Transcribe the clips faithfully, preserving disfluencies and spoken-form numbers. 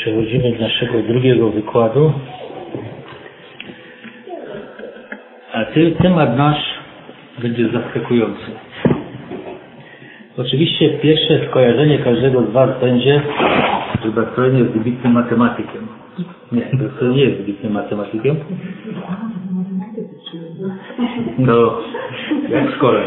Przechodzimy do naszego drugiego wykładu. A ty, temat nasz będzie zaskakujący. Oczywiście pierwsze skojarzenie każdego z Was będzie, że Baktorin jest wybitnym matematykiem. Nie, Baktorin nie jest wybitnym matematykiem. No, jak w szkole.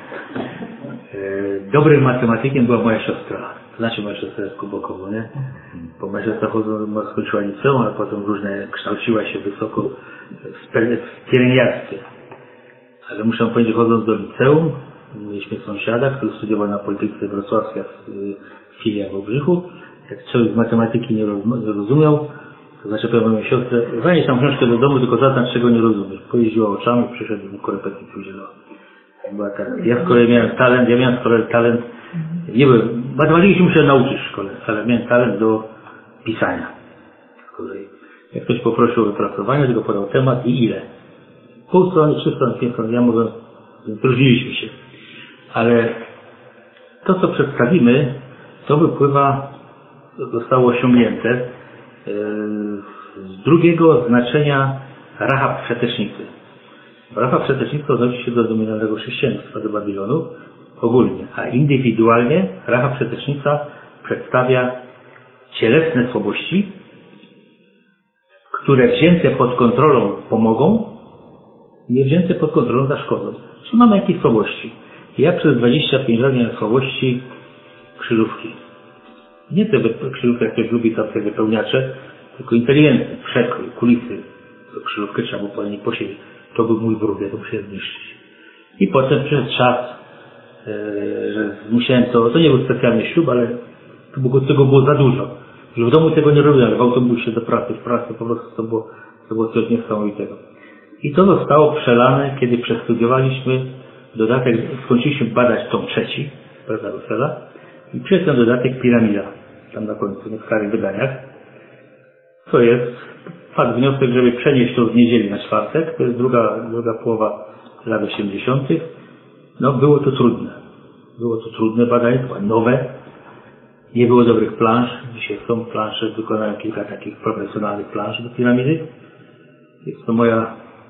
Dobrym matematykiem była moja siostra. Znaczy moja siostra jest Kubokowo, nie? Bo moja siostra skończyła liceum, ale potem różne kształciła się wysoko w pielęgniarstwie. Ale muszę powiedzieć, że chodząc do liceum, mieliśmy sąsiada, który studiował na Politechnice Wrocławskiej w filia w Obrzychu. Jak człowiek z matematyki nie rozumiał, to zaczepiał moją siostrę, zanieś tam książkę do domu, tylko zaznacz, czego nie rozumiesz. Pojeździła oczami, przyszedł i mu korepetycję udzielał. Była tak. Ja z kolei miałem talent, ja miałem z kolei talent, nie byłem, matematyki się musiałem nauczyć w szkole, ale miałem talent do pisania. Z kolei. Jak ktoś poprosił o wypracowanie, tylko podał temat i ile. Pół strony, trzy strony, pięć stron, ja mogę, różniliśmy się. Ale to, co przedstawimy, to wypływa, zostało osiągnięte z drugiego znaczenia Rahab Przetecznicy. Rahab Przetecznica odnosi się do dominalnego chrześcijaństwa, do Babilonu ogólnie, a indywidualnie Rahab Przetecznica przedstawia cielesne słabości, które wzięte pod kontrolą pomogą, nie wzięte pod kontrolą zaszkodzą. Czyli mamy jakieś słabości. Ja przez dwadzieścia pięć lat miałem słabości krzyżówki. Nie te krzyżówki, jak ktoś lubi, tam te wypełniacze, tylko inteligentne, przekrój, kulisy. To krzyżówkę trzeba było po niej posiedzieć. To był mój wróg, ja to musiałem zniszczyć. I potem przez czas, e, że musiałem to, to nie był specjalny ślub, ale to było, tego było za dużo. Już w domu tego nie robiłem, ale w autobusie do pracy, w pracy po prostu to było, to było coś niesamowitego. I to zostało przelane, kiedy przestudiowaliśmy dodatek, skończyliśmy badać tom trzeci, prawda, Russella, i przez ten dodatek Piramida, tam na końcu, w starych wydaniach. To jest fakt, wniosek, żeby przenieść to z niedzieli na czwartek, to jest druga, druga połowa lat osiemdziesiątych. No, było to trudne. Było to trudne badanie, to było nowe. Nie było dobrych plansz. Dzisiaj są plansze, wykonałem kilka takich profesjonalnych plansz do piramidy. Jest to moja...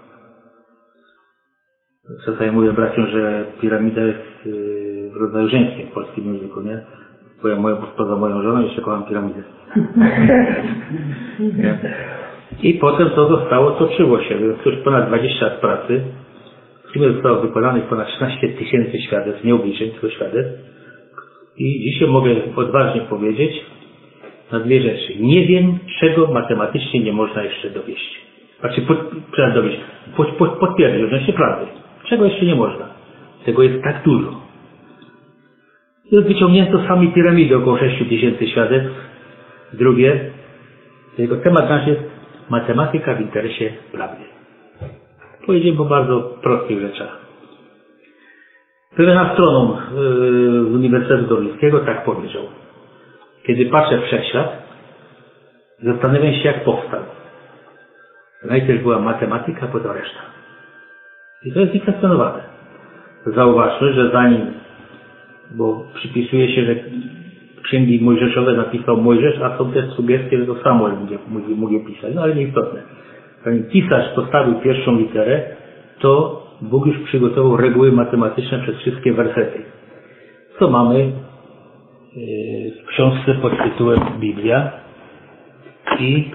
Czasami mówię braciom, że piramida jest w rodzaju żeńskim w polskim języku, nie? Bo ja moją, poza moją żoną jeszcze kocham piramidę. I potem to zostało, toczyło się. Już ponad dwadzieścia lat pracy. W sumie zostało wykonanych ponad trzynaście tysięcy świadectw, nie obliczeń, tylko świadectw. I dzisiaj mogę odważnie powiedzieć na dwie rzeczy. Nie wiem, czego matematycznie nie można jeszcze dowieść. Znaczy, pod, dowieść, pod, pod, potwierdzić, odnośnie prawdy. Czego jeszcze nie można? Tego jest tak dużo. I wyciągnięto sami piramidy, około sześć tysięcy świadectw. Drugie, jego temat nasz jest matematyka w interesie prawdy. Pojedziemy po bardzo prostych rzeczach. Pewien astronom z Uniwersytetu Toruńskiego tak powiedział. Kiedy patrzę w wszechświat, zastanawiam się, jak powstał. Najpierw była matematyka, potem reszta. I to jest niekwestionowane. Zauważmy, że zanim, bo przypisuje się, że księgi mojżeszowe napisał Mojżesz, a są też sugestie, że to Samuel mógł je pisać. No ale nieistotne. Zanim pisarz postawił pierwszą literę, to Bóg już przygotował reguły matematyczne przez wszystkie wersety. Co mamy w książce pod tytułem Biblia. I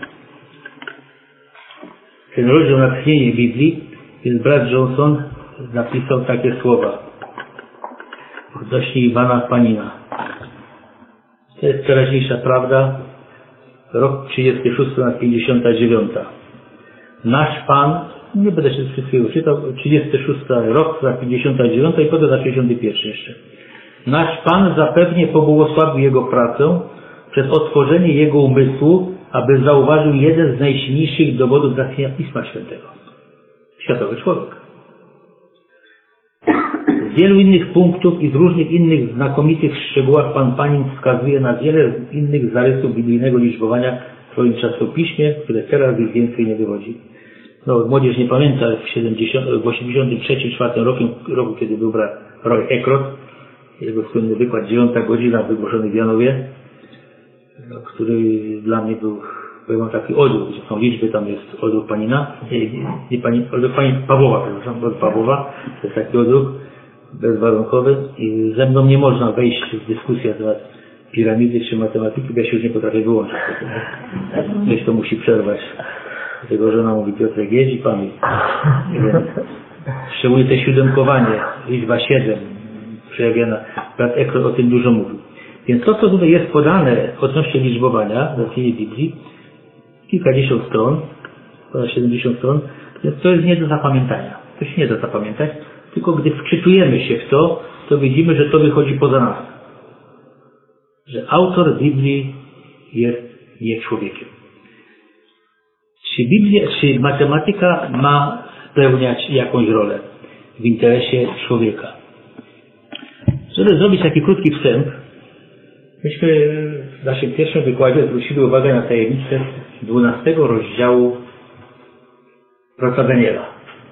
ten rozdział natchnienie Biblii, więc brat Johnson napisał takie słowa odnośnie Iwana Panina. To jest teraźniejsza prawda, rok trzydziesty szósty na pięćdziesiąta dziewiąta. Nasz Pan, nie będę się wszystkiego czytał, trzydziesty szósty rok na pięćdziesiąta dziewiąta i potem na pięćdziesiąty pierwszy jeszcze. Nasz Pan zapewnie pobłogosławił jego pracę przez otworzenie jego umysłu, aby zauważył jeden z najsilniejszych dowodów zaistnienia Pisma Świętego. Światowy człowiek. Z wielu innych punktów i z różnych innych znakomitych szczegółach Pan Panin wskazuje na wiele innych zarysów biblijnego liczbowania w swoim czasopiśmie, które teraz już więcej nie wychodzi. No, młodzież nie pamięta, w, siedemdziesiątym, w osiemdziesiątym trzecim czwartym roku, roku, kiedy był brat Roy Ekrot, jego słynny wykład dziewiąta godzina wygłoszony w Janowie, który dla mnie był, powiem taki odruch, gdzie są liczby, tam jest odruch Panina, nie, nie pani, odruch pani Pawłowa, przepraszam, odruch Pawłowa, to jest taki odruch bezwarunkowy i ze mną nie można wejść w dyskusję na temat piramidy czy matematyki, bo ja się już nie potrafię wyłączyć. Ktoś to musi przerwać. Dlatego żona mówi Piotrek, jedź i pamięć. Szczególnie te siódemkowanie, liczba siedem przejawiana, brat Ekron o tym dużo mówił. Więc to, co tutaj jest podane odnośnie liczbowania w zasadzie Biblii, kilkadziesiąt stron, ponad siedemdziesiąt stron, to jest nie do zapamiętania. To się nie da zapamiętać, tylko gdy wczytujemy się w to, to widzimy, że to wychodzi poza nas. Że autor Biblii jest nie człowiekiem. Czy Biblia, czy matematyka ma spełniać jakąś rolę w interesie człowieka? Żeby zrobić taki krótki wstęp, myśmy w naszym pierwszym wykładzie zwrócili uwagę na tajemnicę dwunastego rozdziału proroka Daniela.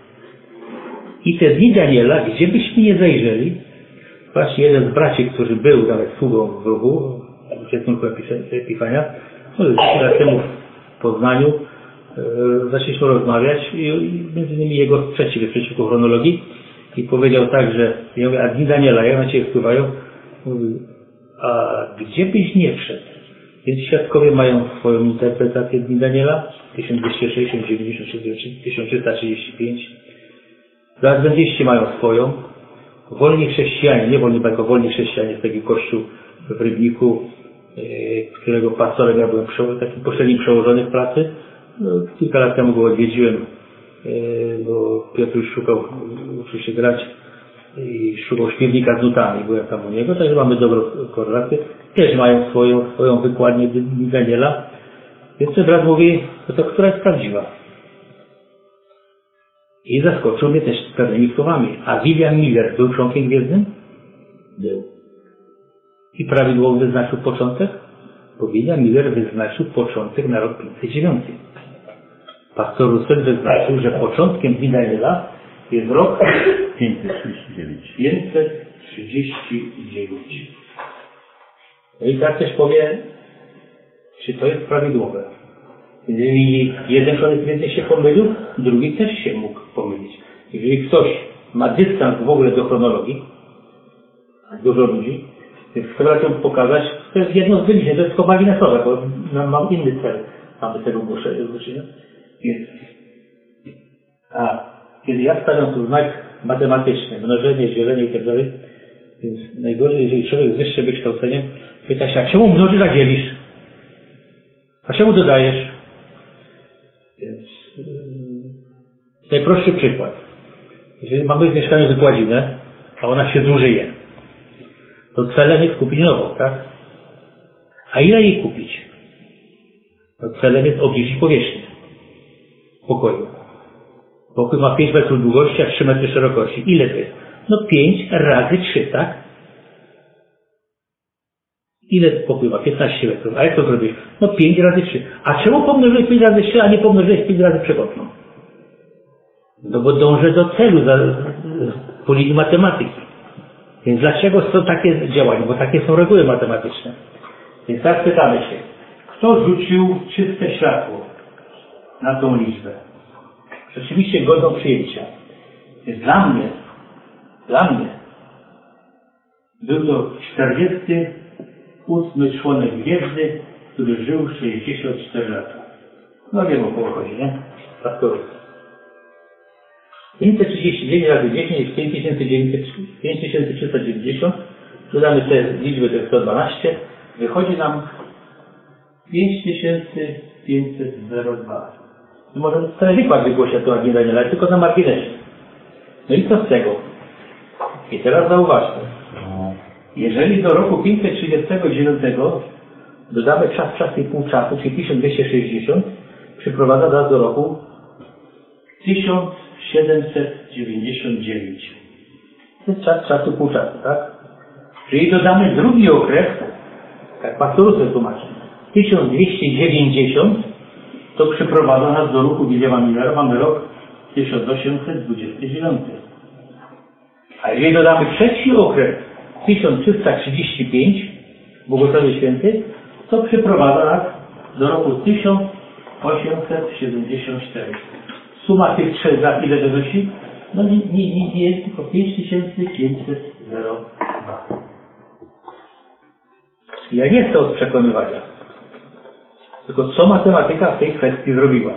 I te dni Daniela, gdzie byśmy nie zajrzeli, właśnie jeden z braci, który był nawet sługą w ruchu, w uczestniku Epifania, no już lat temu w Poznaniu, e, zaczęliśmy rozmawiać i, i między innymi jego sprzeciw przeciwko chronologii i powiedział tak, że ja mówię, a dni Daniela, jak na Ciebie wpływają? Mówi, a gdzie byś nie wszedł? Więc świadkowie mają swoją interpretację dni Daniela, tysiąc dwieście sześćdziesiąt, dziewięćdziesiąt trzy, tysiąc trzysta trzydzieści pięć. Adwentyści mają swoją. Wolni chrześcijanie, nie wolni, tylko wolni chrześcijanie, jest taki kościół w Rybniku, którego pastorem ja byłem takim pośrednim przełożony w pracy. No, kilka lat temu go odwiedziłem, bo Piotr już szukał, uczył się grać i szukał śpiewnika z nutami. Byłem tam u niego, także mamy dobrą korelację. Też mają swoją, swoją wykładnię Daniela. Więc ten brat mówi, no to która jest prawdziwa? I zaskoczył mnie też pewnymi słowami. A William Miller był członkiem gwiezdnym? Był. I prawidłowo wyznaczył początek? Bo William Miller wyznaczył początek na rok pięćset dziewięć. Pastor Russell wyznaczył, że początkiem dni Daniela jest rok pięćset trzydzieści dziewięć. pięćset trzydzieści dziewięć. No i tak też powie, czy to jest prawidłowe. Jeżeli jeden człowiek więcej się pomylił, drugi też się mógł pomylić. Jeżeli ktoś ma dystans w ogóle do chronologii, dużo ludzi, więc chcę Wam pokazać, to jest jedno z wyliczeń, to jest tylko marginesowe, bo mam inny cel, mamy tego głoszenia. Więc, a kiedy ja stawiam tu znak matematyczny, mnożenie, dzielenie i tak dalej, więc najgorzej, jeżeli człowiek z wyższym wykształceniem pyta się, a czemu mnożysz, a dzielisz? A czemu dodajesz? Więc yy, najprostszy przykład. Jeżeli mamy w mieszkaniu wykładzinę, a ona się zużyje, to celem jest kupić nową, tak? A ile jej kupić? No celem jest obniżyć powierzchnię pokoju. Pokój ma pięć metrów długości, a trzy metry szerokości. Ile to jest? No pięć razy trzy, tak? Ile pokój ma? piętnaście metrów. A jak to zrobisz? No pięć razy trzy. A czemu pomnożyłeś pięć razy trzy, a nie pomnożyłeś pięć razy przekątną? No bo dążę do celu za, po linii matematyki. Więc dlaczego są takie działania? Bo takie są reguły matematyczne. Więc tak pytamy się, kto rzucił czyste światło na tą liczbę? Rzeczywiście godną przyjęcia. Więc dla mnie, dla mnie był to czterdziesty ósmy członek gwiazdy, który żył sześćdziesiąt cztery lata. No wiem, o kogo chodzi, nie? Pastorów. pięćset trzydzieści dziewięć razy dziesięć jest pięć tysięcy trzysta dziewięćdziesiąt. Dodamy te liczby, to jest sto dwanaście. Wychodzi nam pięć tysięcy pięćset dwa. No może cały wykład wygłosia to Agnię Daniela, tylko na marginesie. No i co z tego? I teraz zauważmy. Jeżeli do roku pięćset trzydziestego dziewiątego dodamy czas, czas i pół czasu, czyli tysiąc dwieście sześćdziesiąt, przyprowadza nas do roku tysiąc siedemset dziewięćdziesiąt dziewięć. To jest czas, czasu, pół czasu, tak? Jeżeli dodamy drugi okres, jak pastor Russell tłumaczy, tysiąc dwieście dziewięćdziesiąt, to przyprowadza nas do roku Williama Millera, mamy rok tysiąc osiemset dwudziesty dziewiąty. A jeżeli dodamy trzeci okres, tysiąc trzysta trzydzieści pięć, Błogosławie Święty, co przyprowadza nas do roku tysiąc osiemset siedemdziesiąt cztery. Suma tych trzech lat ile wynosi? No nie, nie, nie, nie jest tylko pięć tysięcy pięćset dwa. Ja nie chcę od przekonywania, tylko co matematyka w tej kwestii zrobiła.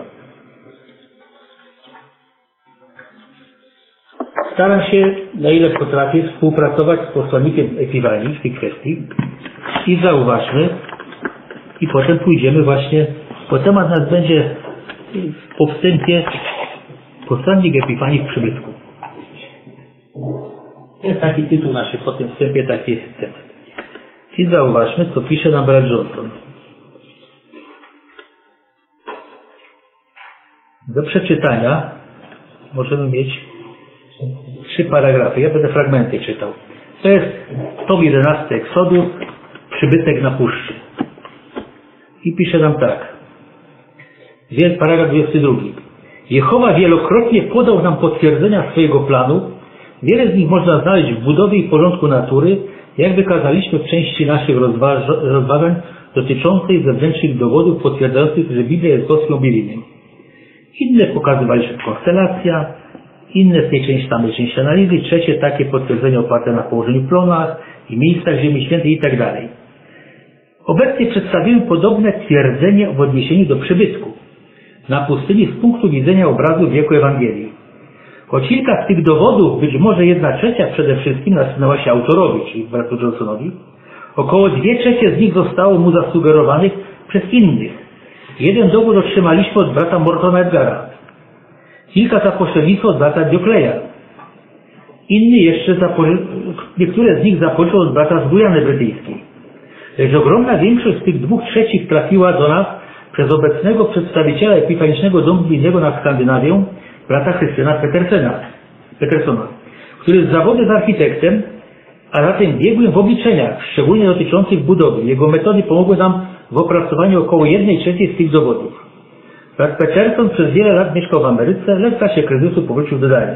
Staram się, na ile potrafię, współpracować z posłannikiem Epiwanii w tej kwestii i zauważmy, i potem pójdziemy właśnie, bo temat nas będzie po wstępie posłannik Epiwanii w przybytku. Jest taki tytuł nasz, po tym wstępie taki jest temat. I zauważmy, co pisze nam brat Johnson. Do przeczytania możemy mieć trzy paragrafy. Ja będę fragmenty czytał. To jest tom jedenasty Exodus, przybytek na puszczy. I pisze nam tak. Paragraf dwudziesty drugi. Jehowa wielokrotnie podał nam potwierdzenia swojego planu. Wiele z nich można znaleźć w budowie i porządku natury, jak wykazaliśmy w części naszych rozważań dotyczącej zewnętrznych dowodów potwierdzających, że Biblia jest boskim objawieniem. Inne pokazywaliśmy konstelacja, inne z tej części samej części analizy, trzecie takie potwierdzenia oparte na położeniu plonach i miejscach Ziemi Świętej itd. Obecnie przedstawimy podobne twierdzenie w odniesieniu do przybytku na pustyni z punktu widzenia obrazu wieku Ewangelii. Choć kilka z tych dowodów, być może jedna trzecia przede wszystkim nasunęła się autorowi, czyli bratu Johnsonowi, około dwie trzecie z nich zostało mu zasugerowanych przez innych. Jeden dowód otrzymaliśmy od brata Mortona Edgara. Kilka za pośrednictwem od brata Diokleja. Inny jeszcze, za, niektóre z nich zapoczął od brata z Gujany Brytyjskiej. Lecz ogromna większość z tych dwóch trzecich trafiła do nas przez obecnego przedstawiciela epifanicznego domu biblijnego na Skandynawię, brata Chrystiana Petersena, Petersona, który z zawodu jest architektem, a zatem biegłym w obliczeniach, szczególnie dotyczących budowy. Jego metody pomogły nam w opracowaniu około jednej trzeciej z tych dowodów. Brat Peterson przez wiele lat mieszkał w Ameryce, lecz w czasie kryzysu powrócił do Danii.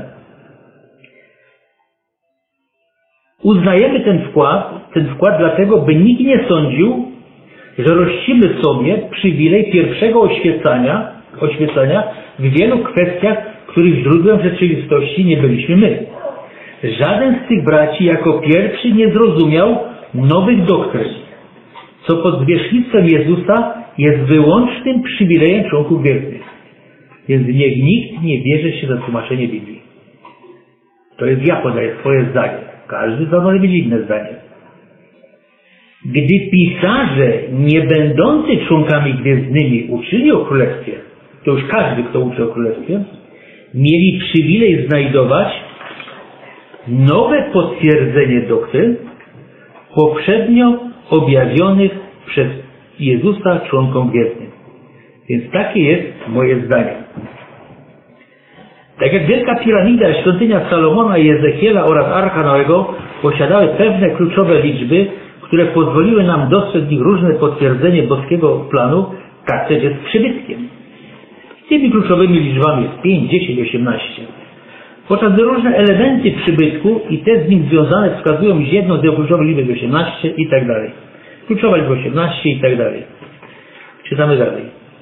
Uznajemy ten wkład, ten wkład dlatego, by nikt nie sądził, że rościmy sobie przywilej pierwszego oświecania, oświecania w wielu kwestiach, których źródłem rzeczywistości nie byliśmy my. Żaden z tych braci jako pierwszy nie zrozumiał nowych doktryn, co pod zwierzchnictwem Jezusa jest wyłącznym przywilejem członków wiernych. Więc niech nikt nie bierze się za tłumaczenie Biblii. To jest ja podaję swoje zdanie. Każdy z was może mieć inne zdanie. Gdy pisarze nie będący członkami gwiezdnymi uczyli o Królestwie, to już każdy, kto uczy o Królestwie, mieli przywilej znajdować nowe potwierdzenie doktryn poprzednio objawionych przez Jezusa członkom gwiezdnym. Więc takie jest moje zdanie. Tak jak Wielka Piramida, świątynia Salomona i Ezechiela oraz Arka Noego posiadały pewne kluczowe liczby, które pozwoliły nam dostrzec w nich różne potwierdzenie boskiego planu, tak też jest z przybytkiem. Tymi kluczowymi liczbami jest pięć, dziesięć, osiemnaście. Podczas gdy różne elementy przybytku i te z nim związane wskazują, że jedną z jego kluczowych liczb jest osiemnaście i tak dalej. Kluczowa liczba osiemnaście i tak dalej. Czytamy dalej.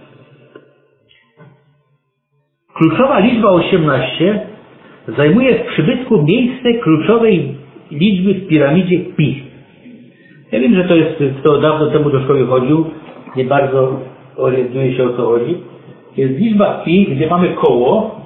Kluczowa liczba osiemnaście zajmuje w przybytku miejsce kluczowej liczby w piramidzie Pi. Ja wiem, że to jest, kto dawno temu do szkoły chodził, nie bardzo orientuje się, o co chodzi. Jest liczba Pi, gdzie mamy koło,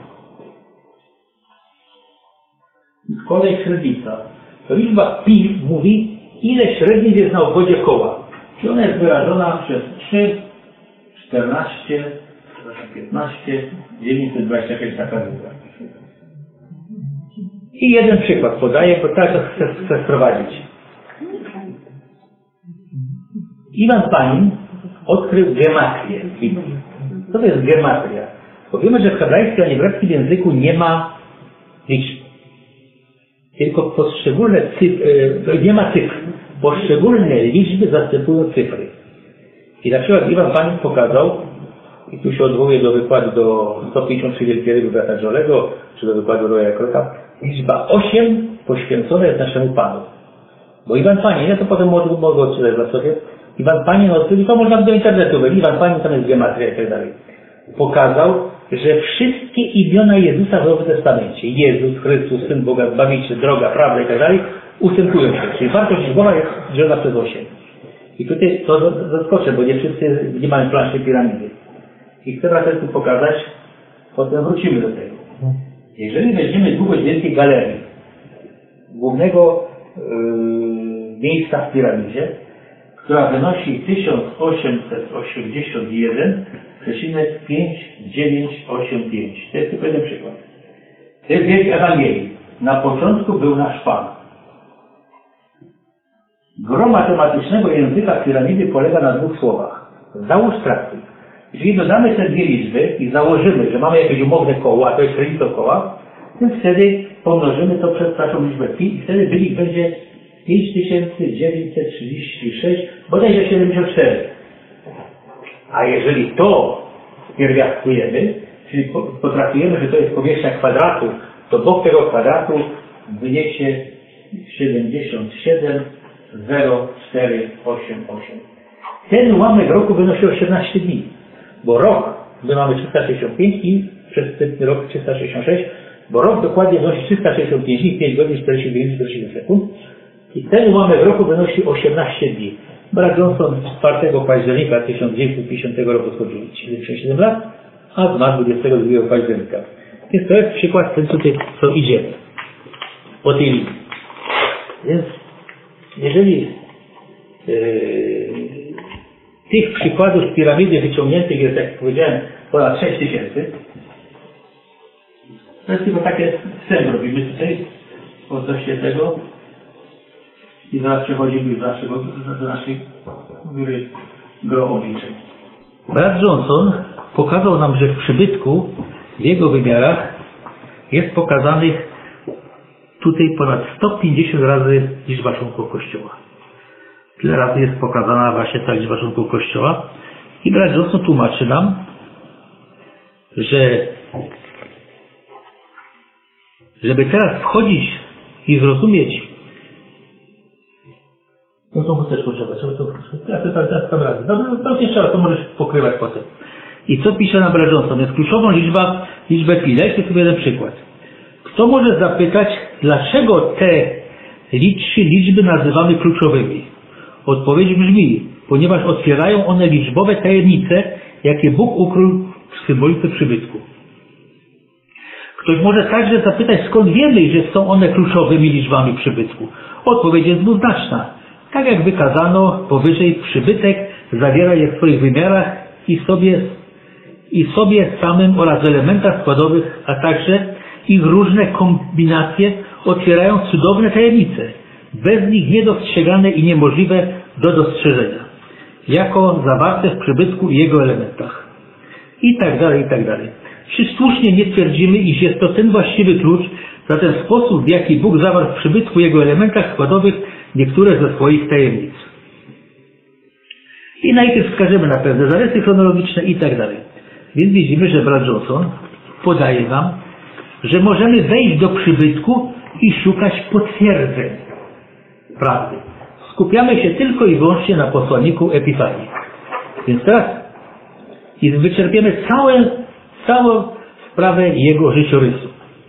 w kole średnica. To liczba Pi mówi, ile średnic jest na obwodzie koła. Czyli ona jest wyrażona przez trzy, czternaście, piętnaście, dziewięćset dwadzieścia pięć taka liczba. I jeden przykład podaję, bo tak to chcę, chcę wprowadzić. Iwan Panin odkrył gematrię w Biblii. Co to jest gematria? Bo wiemy, że w hebrajskim, a nie greckim języku nie ma liczb. Tylko poszczególne cyfry, nie ma cyfr. Poszczególne liczby zastępują cyfry. I na przykład Iwan Panin pokazał, i tu się odwołuje do wykładu do sto pięćdziesiąt trzy wielkiego brata Jolego, czy do wykładu Roya Krota, liczba osiem poświęcona jest naszemu Panu. Bo Iwan Panin, ja to potem mogę odczytać dla sobie, Iwan Panin odkrył, to można do internetu wejść, Iwan Panin, tam jest geometria i tak dalej. Pokazał, że wszystkie imiona Jezusa w Nowym Testamencie, Jezus, Chrystus, Syn Boga, Zbawiciel, Droga, Prawda i tak dalej, ustępują się. Czyli wartość liczbowa jest dzielona przez osiem. I tutaj to zaskoczę, bo nie wszyscy nie mają planszy piramidy. I chcę teraz tu pokazać, potem wrócimy do tego. Jeżeli weźmiemy długość wielkiej galerii, głównego yy, miejsca w piramidzie, która wynosi tysiąc osiemset osiemdziesiąt jeden przecinek pięć dziewięć osiem pięć. To jest tylko jeden przykład. To jest wiek Ewangelii. Na początku był nasz Pan. Gro matematycznego języka piramidy polega na dwóch słowach. Załóż traktuj. Jeżeli dodamy te dwie liczby i założymy, że mamy jakieś umowne koło, a to jest różnica koła, to wtedy pomnożymy to przez naszą liczbę pi i wtedy wynik będzie pięć tysięcy dziewięćset trzydzieści sześć, bodajże siedemdziesiąt cztery. A jeżeli to pierwiastkujemy, czyli potraktujemy, że to jest powierzchnia kwadratu, to bok tego kwadratu wyniesie siedemdziesiąt siedem zero cztery osiem osiem. Ten ułamek roku wynosi osiemnaście dni, bo rok my mamy trzysta sześćdziesiąt pięć i przez ten rok trzysta sześćdziesiąt sześć, bo rok dokładnie wynosi trzysta sześćdziesiąt pięć dni, pięć godzin czterdzieści dziewięć czterdzieści sekund. I ten ułamek roku wynosi osiemnaście dni. Brat Johnson czwartego października tysiąc dziewięćset pięćdziesiątego roku skończył siedemdziesiąt siedem lat, a zmarł dwudziestego drugiego października. Więc to jest przykład ten tutaj, co idziemy po tej linii. Więc jeżeli yy, tych przykładów z piramidy wyciągniętych jest, jak powiedziałem, ponad sześć tysięcy, to jest tylko takie wstęp robimy tutaj odnośnie tego i zaraz przechodzimy do naszego, do naszej góry gro obliczeń. Brat Johnson pokazał nam, że w przybytku w jego wymiarach jest pokazanych tutaj ponad sto pięćdziesiąt razy liczba członków Kościoła. Tyle razy jest pokazana właśnie ta liczba członków Kościoła. I brat Johnson tłumaczy nam, że żeby teraz wchodzić i zrozumieć, no tą chusteczką trzeba, trzeba to, ja to teraz tam razy. Dobra, to nie trzeba, to możesz pokrywać potem. I co pisze na brat Johnson? Jest kluczową liczba, liczbę pi. Dajcie sobie jeden przykład. Kto może zapytać, dlaczego te trzy liczby nazywamy kluczowymi? Odpowiedź brzmi, ponieważ otwierają one liczbowe tajemnice, jakie Bóg ukrył w symbolice przybytku. Ktoś może także zapytać, skąd wiemy, że są one kluczowymi liczbami przybytku? Odpowiedź jest dwuznaczna. Tak jak wykazano powyżej, przybytek zawiera je w swoich wymiarach i sobie, i sobie samym oraz elementach składowych, a także ich różne kombinacje otwierają cudowne tajemnice, bez nich niedostrzegane i niemożliwe do dostrzeżenia, jako zawarte w przybytku i jego elementach. I tak dalej, i tak dalej. Czy słusznie nie twierdzimy, iż jest to ten właściwy klucz za ten sposób, w jaki Bóg zawarł w przybytku i jego elementach składowych niektóre ze swoich tajemnic. I najpierw wskażemy na pewne zarysy chronologiczne i tak dalej. Więc widzimy, że brat Johnson podaje nam, że możemy wejść do przybytku i szukać potwierdzeń prawdy. Skupiamy się tylko i wyłącznie na posłanniku Epifanii. Więc teraz i wyczerpiemy całe, całą sprawę jego życiorysu.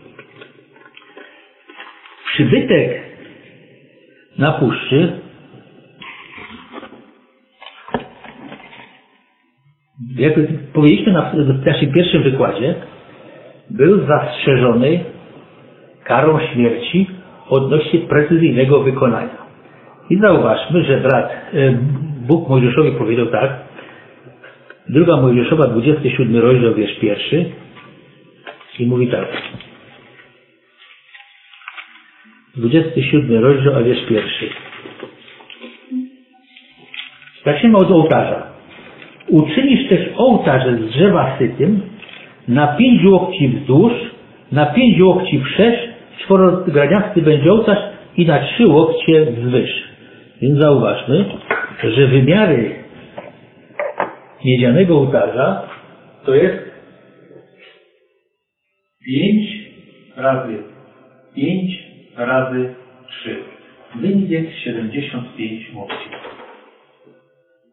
Przybytek na puszczy jak powiedzieliśmy na, w naszym pierwszym wykładzie, był zastrzeżony karą śmierci odnośnie precyzyjnego wykonania. I zauważmy, że brat, Bóg Mojżeszowi powiedział tak, druga Mojżeszowa, dwudziesty siódmy rozdział, wiersz pierwszy, i mówi tak. dwudziesty siódmy rozdział, a wiersz pierwszy. Zaczniemy od ołtarza. Uczynisz też ołtarze z drzewa sytym, na pięć łokci wzdłuż, na pięć łokci wszerz, czworograniasty będzie ołtarz i na trzy łokcie wzwyż. Więc zauważmy, że wymiary miedzianego ołtarza to jest pięć razy pięć razy trzy. Wynik jest siedemdziesiąt pięć łokci.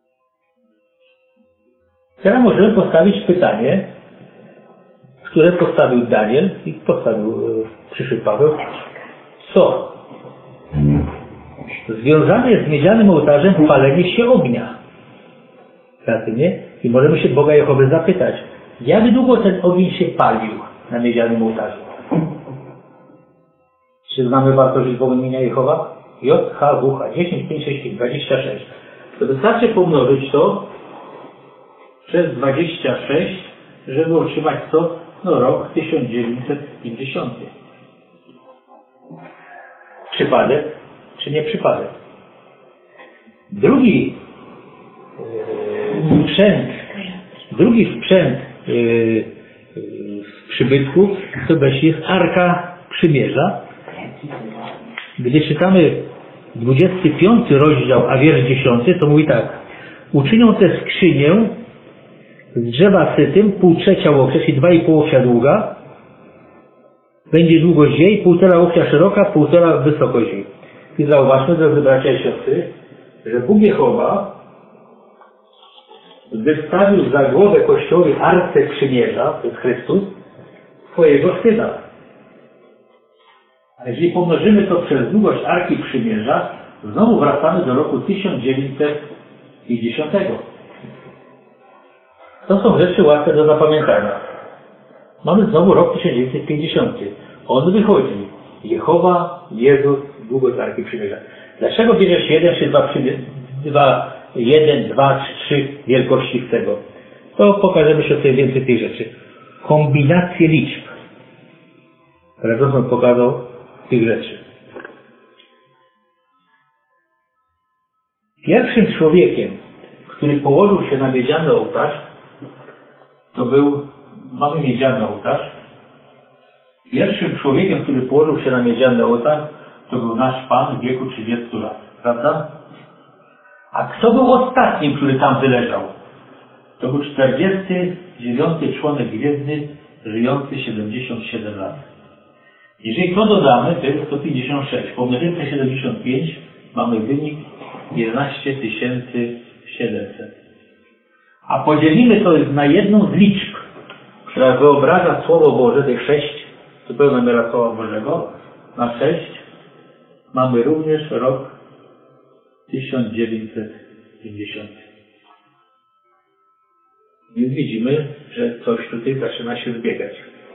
Teraz możemy postawić pytanie, które postawił Daniel i postawił przyszły Paweł. Co związane jest z miedzianym ołtarzem palenie się ognia? Nie? I możemy się Boga Jehowy zapytać, jak długo ten ogień się palił na miedzianym ołtarzu? Czy znamy wartość liczbową imienia Jehowa? J, H, W, H, dziesięć, pięć, sześć, dwadzieścia sześć. To wystarczy pomnożyć to przez dwadzieścia sześć, żeby otrzymać co? No rok tysiąc dziewięćset pięćdziesiąty. Przypadek czy nie przypadek? Drugi yy, sprzęt, drugi sprzęt yy, yy, w przybytku to właśnie jest Arka Przymierza. Gdy czytamy dwudziesty piąty rozdział, a wiersz dziesiąty, to mówi tak. Uczynią tę skrzynię z drzewa sytym, pół trzecia łokcia, czyli dwa i pół łokcia długa. Będzie długość jej, półtora łokcia szeroka, półtora wysokość jej. I zauważmy, drodzy bracia i siostry, że Bóg Jehowa wystawił za głowę Kościołowi Arce Przymierza, to jest Chrystus, swojego Syna. A jeżeli pomnożymy to przez długość Arki Przymierza, znowu wracamy do roku tysiąc dziewięćset pięćdziesiątego. To są rzeczy łatwe do zapamiętania. Mamy znowu rok tysiąc dziewięćset pięćdziesiąty. On wychodzi. Jehowa, Jezus, długość Arki Przymierza. Dlaczego bierzesz jeden czy dwa, dwa jeden, dwa, trzy wielkości z tego? To pokażemy się sobie więcej tej rzeczy. Kombinacje liczb. Teraz on pokazał tych rzeczy. Pierwszym człowiekiem, który położył się na miedziany ołtarz, to był, mamy miedziany ołtarz. Pierwszym człowiekiem, który położył się na miedziany ołtarz, to był nasz Pan w wieku trzydziestu lat. Prawda? A kto był ostatnim, który tam wyleżał? To był czterdziesty dziewiąty członek gwiezdny, żyjący siedemdziesiąt siedem lat. Jeżeli to dodamy, to jest sto pięćdziesiąt sześć. Pomnożymy przez siedemdziesiąt pięć, mamy wynik jedenaście tysięcy siedemset. A podzielimy to na jedną z liczb, która wyobraża Słowo Boże, tych sześć, zupełna miara Słowa Bożego, na sześć, mamy również rok tysiąc dziewięćset pięćdziesiąty. Więc widzimy, że coś tutaj zaczyna się zbiegać.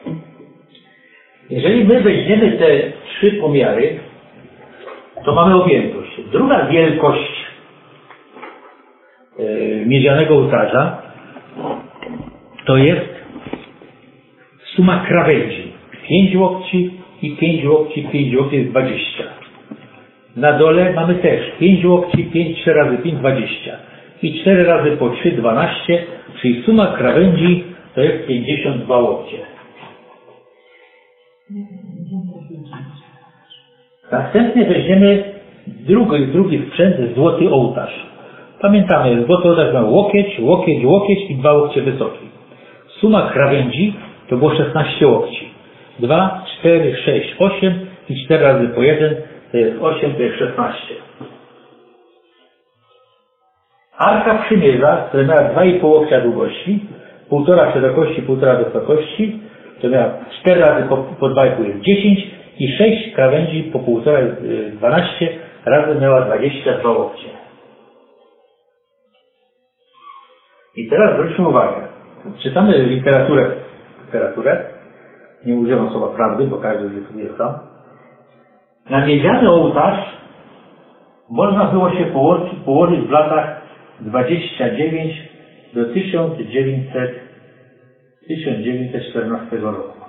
Jeżeli my weźmiemy te trzy pomiary, to mamy objętość. Druga wielkość yy, miedzianego ołtarza to jest suma krawędzi. pięć łokci i pięć łokci, pięć łokci jest dwadzieścia. Na dole mamy też pięć łokci, pięć, trzy razy pięć, dwadzieścia. I cztery razy po trzy, dwanaście, czyli suma krawędzi to jest pięćdziesiąt dwa łokcie. Następnie weźmiemy drugi, drugi sprzęt, złoty ołtarz. Pamiętamy, złoty ołtarz miał łokieć, łokieć, łokieć i dwa łokcie wysoki. Suma krawędzi to było szesnaście łokci. dwa, cztery, sześć, osiem i cztery razy po jeden to jest osiem, to jest szesnaście. Arka Przymierza, która miała dwa i pół łokcia długości, półtora szerokości, półtora wysokości, to miała cztery razy po, po dwa i pół jest dziesięć i sześć krawędzi po półtora jest dwanaście, razem miała dwadzieścia dwa łokcie. I teraz zwróćmy uwagę. Czytamy literaturę, literaturę, nie używam słowa prawdy, bo każdy zdecyduje sam. Na miedziany ołtarz można było się położyć, położyć w latach dwadzieścia dziewięć do tysiąc dziewięćset czternastego roku.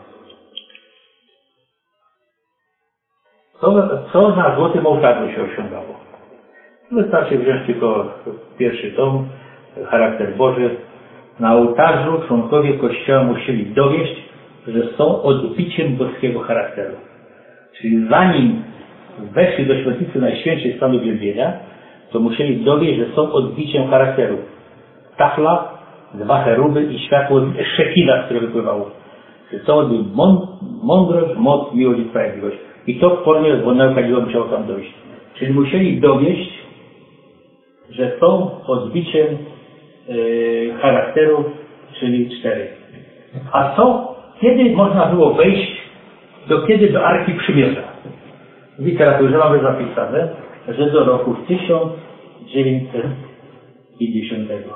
Co, co na złotym ołtarzu się osiągało? Wystarczy wziąć tylko pierwszy tom, charakter Boży. Na ołtarzu członkowie Kościoła musieli dowieść, że są odbiciem boskiego charakteru. Czyli zanim weszli do świetlicy Najświętszej stanu wielbienia, to musieli dowieść, że są odbiciem charakteru. Tafla, dwa cheruby i światło szekina, które wypływało. Że to był mądrość, moc, miłość i sprawiedliwość. I to w formie dzwonełka nie musiało tam dojść. Czyli musieli dowieść, że są odbiciem yy, charakterów, czyli cztery. A co? Kiedy można było wejść, do kiedy do Arki Przymierza? W literaturze mamy zapisane, że do roku tysiąc dziewięćset pięćdziesiątego.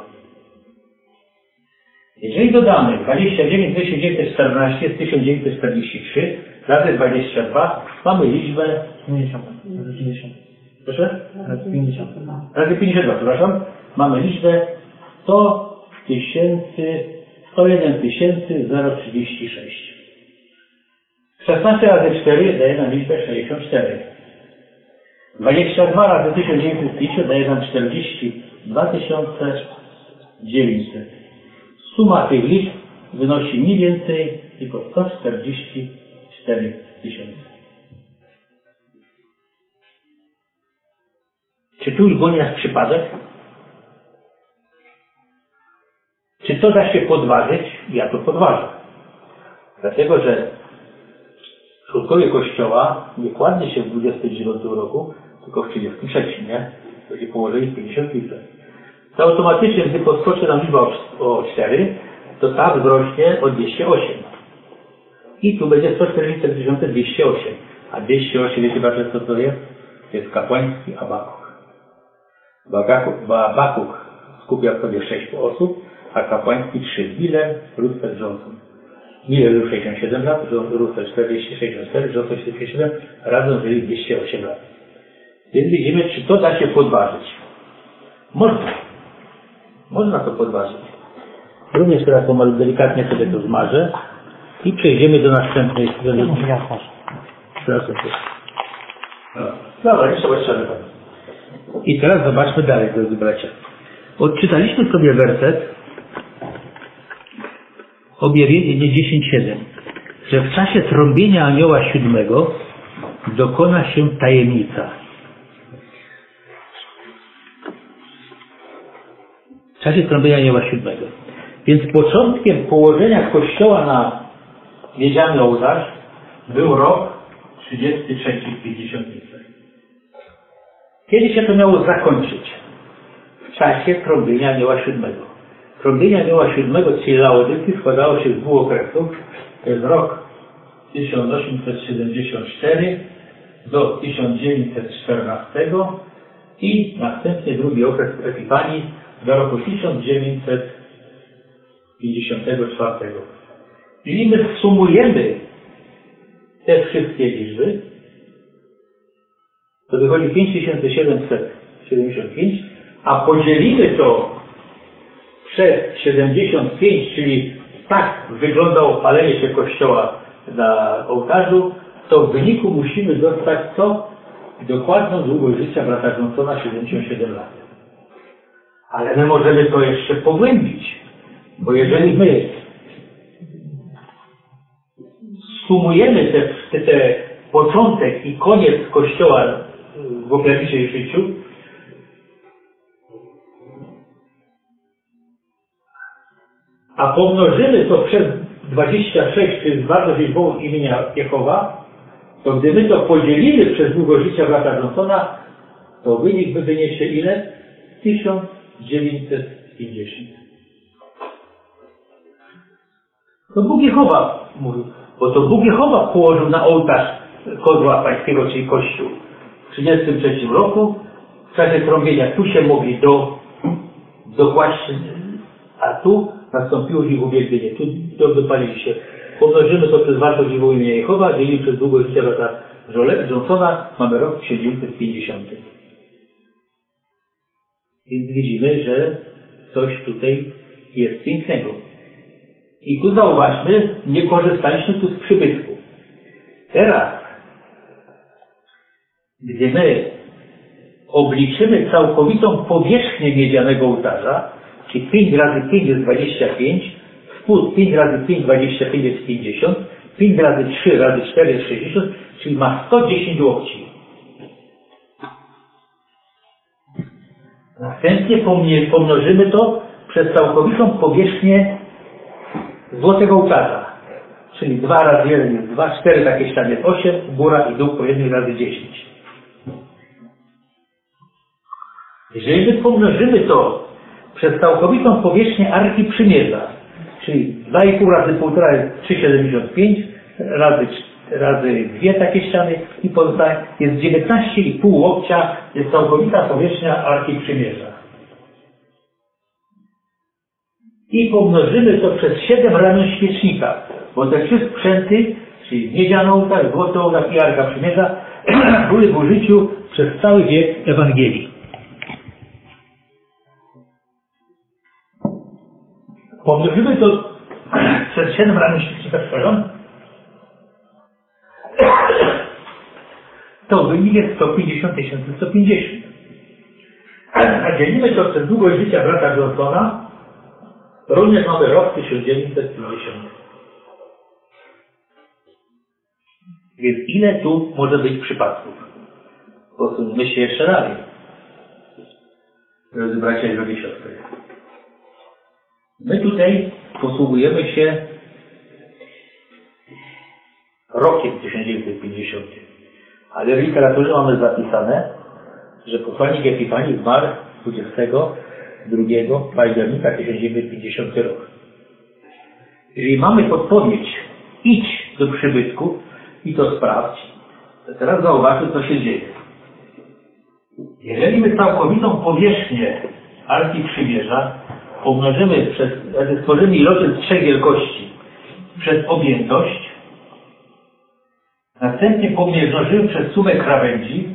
Jeżeli dodamy dwadzieścia dziewięć tysiąc dziewięćset czternaście z tysiąc dziewięćset czterdzieści trzy razy dwadzieścia dwa, mamy liczbę pięćdziesiąt. pięćdziesiąt. Proszę? Razy pięćdziesiąt. Razy pięćdziesiąt dwa, przepraszam. Mamy liczbę sto tysięcy, sto jeden tysięcy trzydzieści sześć. szesnaście razy cztery daje nam liczbę sześćdziesiąt cztery. dwadzieścia dwa razy tysiąc dziewięćset pięćdziesiąt daje nam czterdzieści dwa tysiące dziewięćset. Suma tych liczb wynosi mniej więcej tylko sto czterdzieści cztery tysiące. Czy tu już goni nas przypadek? Czy to da się podważyć? Ja to podważę. Dlatego, że członkowie Kościoła nie kładli się w dwudziestym dziewiątym roku, tylko w trzydziestym trzecim, nie? To się położyli w pięćdziesiąt liczb. To automatycznie, gdy podskoczy nam liczba o cztery, to ta wzrośnie o dwieście osiem. I tu będzie sto czterdzieści tysiące dwieście osiem. A dwieście osiem, wiecie bardzo co to jest? To jest kapłański Abakuk. Abakuk skupia w sobie sześć osób, a kapłański trzy. Miller, Rutherford, Johnson. Miller już sześćdziesiąt siedem lat, Rutherford czterdzieści, sześćdziesiąt cztery, Johnson sześćdziesiąt siedem, razem żyli dwieście osiem lat. Więc widzimy, czy to da się podważyć. Można. Można to podważyć. Również teraz pomalu delikatnie sobie to zmarzę i przejdziemy do następnej strony. Dobra, jeszcze właściwie. I teraz zobaczmy dalej, drodzy bracia. Odczytaliśmy sobie werset Objawienie dziesięć siedem, że w czasie trąbienia anioła siódmego dokona się tajemnica. W czasie trąbienia anioła siódmego. Więc początkiem położenia Kościoła na miedziany ołtarz był rok trzydziesty trzeci w pięćdziesiątnicy. Kiedy się to miało zakończyć? W czasie trąbienia anioła siódmego. Trąbienie anioła siódmego, czyli Laodyki, składało się z dwóch okresów. To jest rok tysiąc osiemset siedemdziesiąt cztery do tysiąc dziewięćset czternastego i następnie drugi okres Epifanii do roku tysiąc dziewięćset pięćdziesiątego czwartego. Jeżeli my sumujemy te wszystkie liczby, to wychodzi pięć tysięcy siedemset siedemdziesiąt pięć, a podzielimy to przez siedemdziesiąt pięć, czyli tak wyglądało palenie się Kościoła na ołtarzu, to w wyniku musimy dostać co? Dokładną długość życia brata Johnsona, siedemdziesiąt siedem lat. Ale my możemy to jeszcze pogłębić, bo jeżeli my sumujemy te, te, te początek i koniec Kościoła w okresie życiu, a pomnożymy to przez dwadzieścia sześć, czyli wartość liczbową imienia Jehowa, to gdy my to podzielimy przez długość życia brata Johnsona, to wynik wyniesie ile? tysiąc dziewięćset pięćdziesiąt. To Bóg Jehowa mówił, bo to Bóg Jehowa położył na ołtarz kozła pańskiego, czyli Kościół. W trzydziestym trzecim roku, w czasie trąbienia, tu się mogli do, dokłaść, a tu nastąpiło ich uwielbienie. Tu to wypalili się. Pomnożymy to przez wartość żywą imienia Jehowa, dzielimy przez długość życia brata Johnsona, mamy rok tysiąc dziewięćset pięćdziesiąty. Więc widzimy, że coś tutaj jest pięknego. I tu zauważmy, nie korzystaliśmy tu z przybytku. Teraz, gdy my obliczymy całkowitą powierzchnię miedzianego ołtarza, czyli pięć razy pięć jest dwadzieścia pięć, spód pięć razy pięć, dwadzieścia pięć jest pięćdziesiąt, pięć razy trzy razy cztery jest sześćdziesiąt, czyli ma sto dziesięć łokci. Następnie pomnożymy to przez całkowitą powierzchnię złotego ołtarza. Czyli dwa razy jeden jest dwa, cztery takie ściany jest osiem, góra i dół po jednej razy dziesięć. Jeżeli my pomnożymy to przez całkowitą powierzchnię Arki Przymierza, czyli dwa i pół razy półtora jest trzy przecinek siedemdziesiąt pięć, razy, razy dwie takie ściany i pozostałe jest dziewiętnaście i pół łokcia, jest całkowita powierzchnia Arki Przymierza. I pomnożymy to przez siedem ramion świecznika, bo te trzy sprzęty, czyli miedziana ołtarz, złoty ołtarz i Arka Przymierza, były w użyciu przez cały wiek Ewangelii. Pomnożymy to przez siedem ramion świecznika stron, to wynik jest sto pięćdziesiąt tysięcy sto pięćdziesiąt. A dzielimy to przez długość życia brata Johnsona, również mamy rok tysiąc dziewięćset pięćdziesiąty. Więc ile tu może być przypadków? Posunąmy się jeszcze dalej. Drodzy bracia i drogie siostry. My tutaj posługujemy się rokiem tysiąc dziewięćset pięćdziesiątym. Ale w literaturze mamy zapisane, że posłannik Epifanii zmarł dwudziestego drugiego października tysiąc dziewięćset pięćdziesiątego rok. Jeżeli mamy podpowiedź, idź do przybytku i to sprawdź, to teraz zauważmy, co się dzieje. Jeżeli my całkowitą powierzchnię Arki Przymierza pomnożymy przez, stworzymy ilość trzech wielkości przez objętość, następnie pomnożymy przez sumę krawędzi,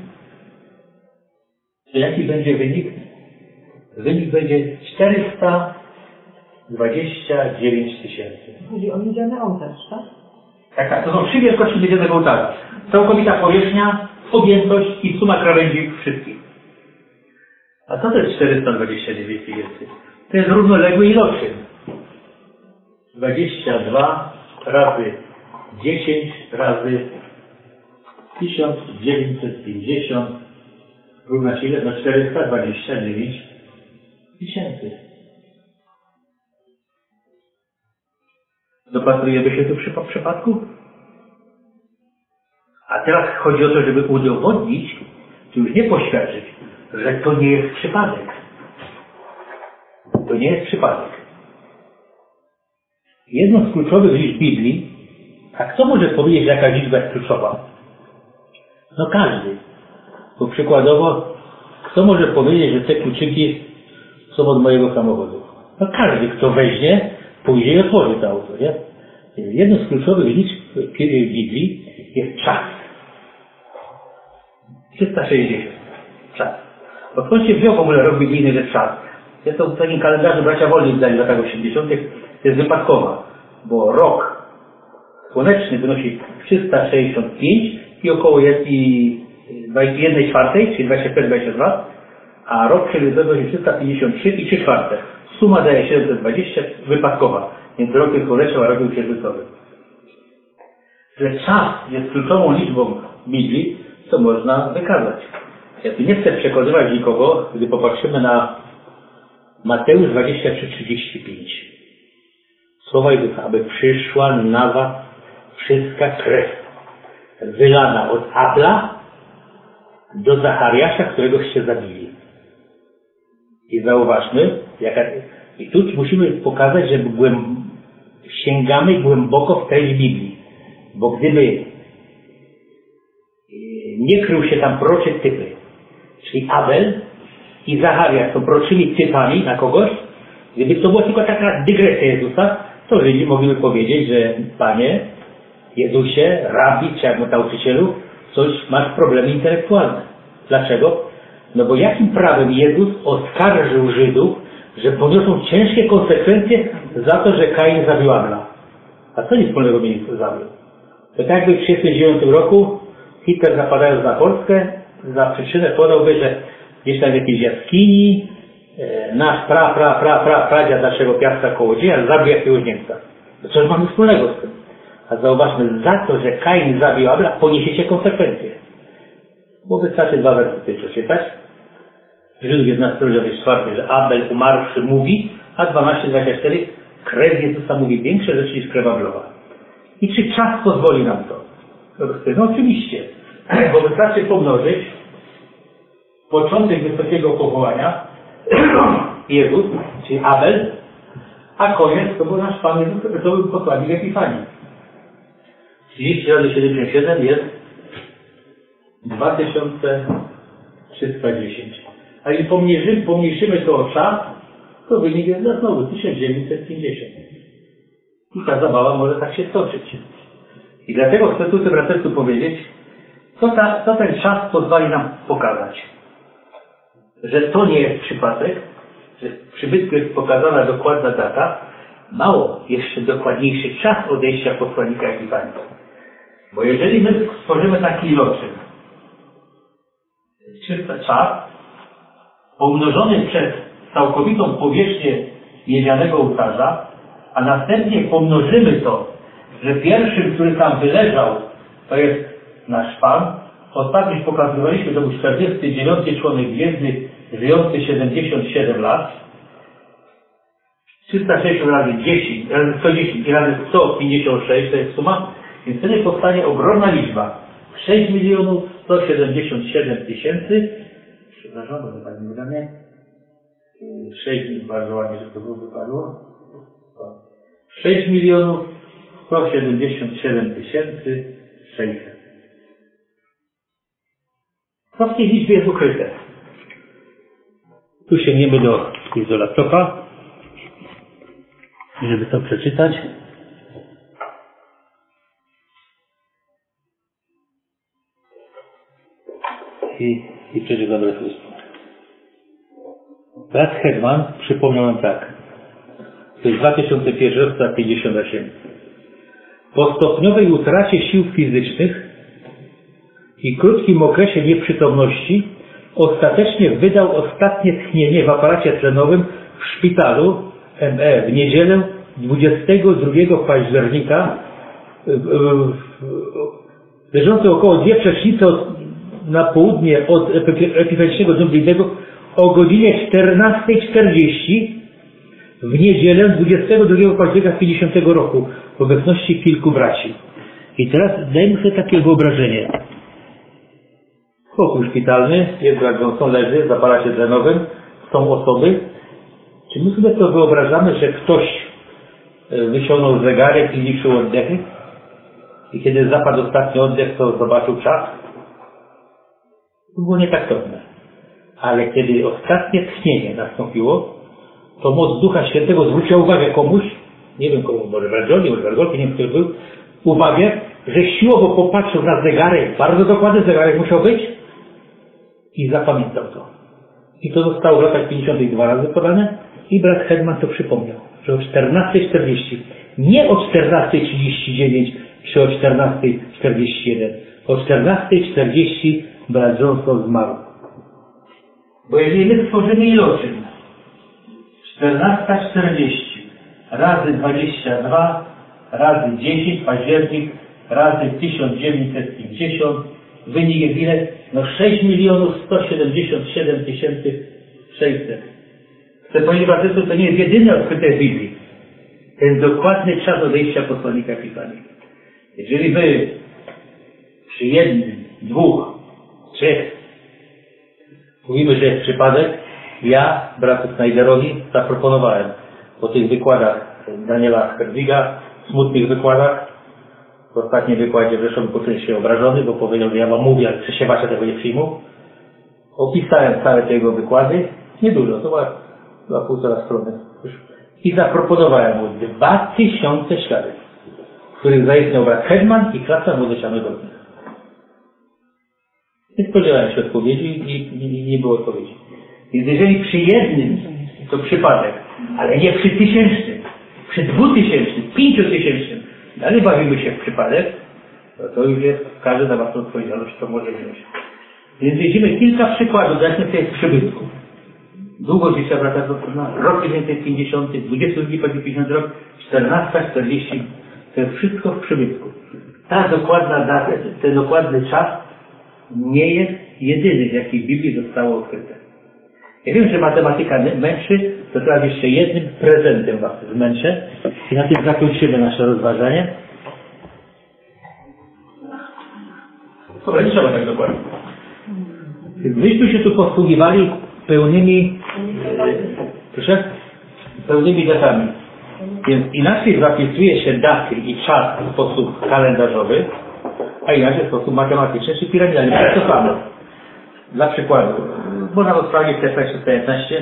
to jaki będzie wynik? Wynik będzie czterysta dwadzieścia dziewięć tysięcy. Chodzi o miedziany ołtarz, tak? Tak, tak. To są trzy wielkości miedzianego ołtarza. Całkowita powierzchnia, objętość i suma krawędzi wszystkich. A co to jest czterysta dwadzieścia dziewięć tysięcy? To jest równoległy iloczyn. dwadzieścia dwa razy dziesięć razy tysiąc dziewięćset pięćdziesiąt równa się ile? No czterysta dwadzieścia dziewięć tysięcy. Dopatrujemy się tu przy przypadku? A teraz chodzi o to, żeby udowodnić, czy już nie poświadczyć, że to nie jest przypadek. To nie jest przypadek. Jedną z kluczowych liczb Biblii, a kto może powiedzieć, że jaka liczba jest kluczowa? No każdy. Bo przykładowo, kto może powiedzieć, że te kluczyki są od mojego samochodu? No każdy, kto weźmie, pójdzie i otworzy to auto, nie? Jedną z kluczowych liczb w Biblii jest czas. trzysta sześćdziesiąt. Czas. Odkąd się wziął w ogóle rok biblijny, że czas? Jest to w takim kalendarzu bracia Wolni w latach osiemdziesiątych. To jest wypadkowa, bo rok słoneczny wynosi trzysta sześćdziesiąt pięć i około jest i jednej czwartej, czyli dwadzieścia cztery dwadzieścia dwa, a rok księżycowy wynosi trzysta pięćdziesiąt trzy i trzy czwarte. Suma daje siedemset dwadzieścia, wypadkowa, między rokiem słonecznym a rokiem księżycowym. Że czas jest kluczową liczbą Biblii, to można wykazać. Ja tu nie chcę przekonywać nikogo, gdy popatrzymy na Mateusz dwadzieścia trzy trzydzieści pięć. Słowa Jezusa, aby przyszła na was wszystka krew wylana od Abla do Zachariasza, któregoście zabili. I zauważmy, jaka... I tu musimy pokazać, że głęb... sięgamy głęboko w treść Biblii. Bo gdyby nie krył się tam prorocze typy, czyli Abel i Zachariasz są proroczymi typami na kogoś, gdyby to była tylko taka dygresja Jezusa, to Żydzi mogliby powiedzieć, że Panie Jezusie, Rabbi, czy jak nauczycielu, coś masz problemy intelektualne. Dlaczego? No bo jakim prawem Jezus oskarżył Żydów, że poniosą ciężkie konsekwencje za to, że Kain zabił Abla? A co nic wspólnego mieli z Ablem? To tak jakby w tysiąc dziewięćset trzydziestym dziewiątym roku Hitler, napadając na Polskę, za przyczynę podałby, że gdzieś tam w jakiejś jaskini e, nasz pra, pra, pra, pra, pradziad naszego Piasta Kołodzieja zabił jakiegoś Niemca. To coś mamy wspólnego z tym. A zauważmy, za to, że Kain zabił Abla, poniesiecie konsekwencje. Bo wystarczy dwa wersety przeczytać. Żydów jedenasty rozdział czwarty, że Abel umarłszy mówi, a dwanaście dwadzieścia cztery krew Jezusa mówi większe rzeczy niż krew Ablowa. I czy czas pozwoli nam to? No oczywiście, bo wystarczy pomnożyć początek wysokiego powołania Jezus, czyli Abel, a koniec to był nasz Pan Jezus, to był posłannik Epifanii. trzydzieści razy siedemdziesiąt siedem jest dwa tysiące trzysta dziesięć. A jeśli pomniejszymy, pomniejszymy to o czas, to wynik jest no znowu tysiąc dziewięćset pięćdziesiąt. I ta zabawa może tak się stoczyć. I dlatego chcę tu tym sercu powiedzieć, co, ta, co ten czas pozwoli nam pokazać. Że to nie jest przypadek, że w przybytku jest pokazana dokładna data, mało jeszcze dokładniejszy czas odejścia posłannika Epifanii. Bo jeżeli my stworzymy taki iloczyn, czas pomnożony przez całkowitą powierzchnię miedzianego ołtarza, a następnie pomnożymy to, że pierwszym, który tam wyleżał, to jest nasz Pan. Ostatnio pokazywaliśmy, to był czterdziesty dziewiąty członek gwiezdny, żyjący siedemdziesiąt siedem lat. trzysta sześćdziesiąt razy dziesięć, razy sto dziesięć razy sto pięćdziesiąt sześć to jest suma, więc wtedy powstanie ogromna liczba. sześć milionów sto siedemdziesiąt siedem tysięcy, przepraszam, bo to tak nie wydanie, sześć, bardzo ładnie, żeby to było wypadło, sześć milionów sto siedemdziesiąt siedem tysięcy sześćset. Co w tej liczbie jest ukryte? Tu sięgniemy do izolatora, żeby to przeczytać. I, i przeczytam reflekcję. Brat Hedman przypomniał nam tak. To jest dwa tysiące pierwszy rok, pięćdziesiąt osiem. Po stopniowej utracie sił fizycznych i krótkim okresie nieprzytomności ostatecznie wydał ostatnie tchnienie w aparacie tlenowym w szpitalu M E w niedzielę dwudziestego drugiego października, leżący około dwie przecznice na południe od epifanicznego dnia biblijnego o godzinie czternastej czterdzieści w niedzielę dwudziestego drugiego października pięćdziesiątego roku w obecności kilku braci. I teraz dajmy sobie takie wyobrażenie. Pokój szpitalny, jest brat Johnson, leży w aparacie tlenowym, są osoby. Czy my sobie to wyobrażamy, że ktoś wyciągnął zegarek i liczył oddechy? I kiedy zapadł ostatni oddech, to zobaczył czas? To było nietaktowne. Ale kiedy ostatnie tchnienie nastąpiło, to moc Ducha Świętego zwróciła uwagę komuś, nie wiem komu, może Bradzionie, może Gargolki, nie wiem kto był, uwagę, że siłowo popatrzył na zegarek, bardzo dokładny zegarek musiał być i zapamiętał to. I to zostało w latach pięćdziesiątych dwa razy podane i brat Hedman to przypomniał, że o czternastej czterdzieści, nie o czternastej trzydzieści dziewięć czy o czternastej czterdzieści jeden, o czternastej czterdzieści brat Johnson zmarł. Bo jeżeli my stworzymy iloczyn czternasta czterdzieści razy dwadzieścia dwa razy dziesięć październik razy tysiąc dziewięćset pięćdziesiąt, wynik jest ile? No sześć milionów sto siedemdziesiąt siedem tysięcy sześćset. Chcę powiedzieć, że to nie jest jedyne odkryte w Biblii. Ten dokładny czas odejścia posłannika Epifanii. Jeżeli wy przy jednym, dwóch, trzech mówimy, że jest przypadek, ja bratu Snyderowi zaproponowałem po tych wykładach Daniela Herziga, smutnych wykładach. W ostatnim wykładzie zresztą poczułem się obrażony, bo powiedział, że ja wam mówię, ale przesiewacze tego nie przyjmą. Opisałem całe te jego wykłady, niedużo, to była, była półtora strony. I zaproponowałem mu dwa tysiące świadectw, w których zaistniał brat Hedman i klasa młodocianych godnych. Nie spodziewałem się odpowiedzi i, i, i nie było odpowiedzi. Więc jeżeli przy jednym to przypadek, ale nie przy tysięcznym, przy dwutysięcznym, pięciotysięcznym, dalej bawimy się w przypadek, to, to już jest każdy na własną odpowiedzialność, co może wziąć. Więc widzimy kilka przykładów, jak to jest w przybytku. Długo życia brata Johnsona, rok tysiąc dziewięćset pięćdziesiąty, dwudziestego drugiego pięćdziesiąty rok, czternasta czterdzieści, to jest wszystko w przybytku. Ta dokładna data, ten dokładny czas nie jest jedyny, w jakiej Biblii zostało odkryte. Ja wiem, że matematyka męczy, to teraz jeszcze jednym prezentem was zmęczę i na tym zakończymy nasze rozważanie. Dobra, nie trzeba tak dokładnie. Myśmy się tu posługiwali pełnymi, Proszę? Pełnymi datami. Więc inaczej zapisuje się daty i czas w sposób kalendarzowy, a inaczej w sposób matematyczny czy piramidalny. To jest to samo. Dla przykładu, można to sprawdzić w testach trzysta jedenaście,